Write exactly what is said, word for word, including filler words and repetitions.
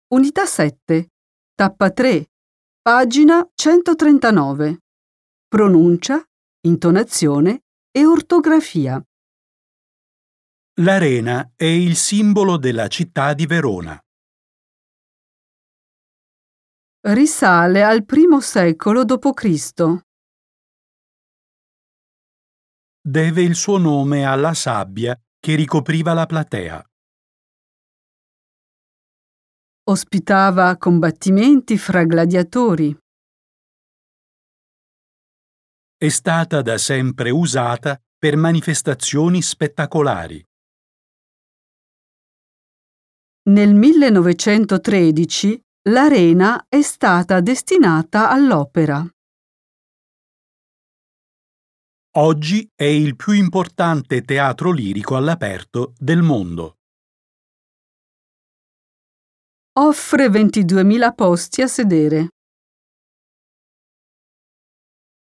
Unità sette, tappa tre, pagina centotrentanove. Pronuncia, intonazione e ortografia. L'Arena è il simbolo della città di Verona. Risale al primo secolo dopo Cristo. Deve il suo nome alla sabbia che ricopriva la platea. Ospitava combattimenti fra gladiatori. È stata da sempre usata per manifestazioni spettacolari. Nel millenovecentotredici l'Arena è stata destinata all'opera. Oggi è il più importante teatro lirico all'aperto del mondo. Offre ventiduemila posti a sedere.